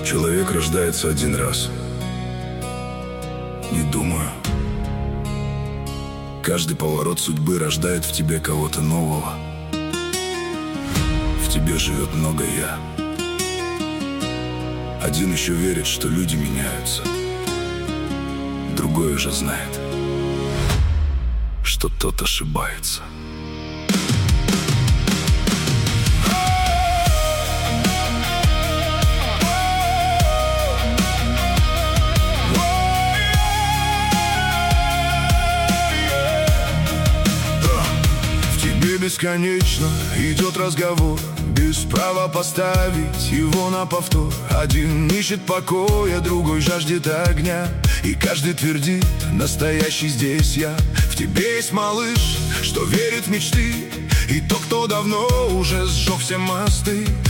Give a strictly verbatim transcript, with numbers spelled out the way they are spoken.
Человек рождается один раз. Не думаю. Каждый поворот судьбы рождает в тебе кого-то нового. В тебе живет много «я». Один еще верит, что люди меняются. Другой уже знает, что тот ошибается. Бесконечно идет разговор, без права поставить его на повтор. Один ищет покоя, другой жаждет огня, и каждый твердит: настоящий здесь я. В тебе есть малыш, что верит в мечты, и тот, кто давно уже сжег все мосты.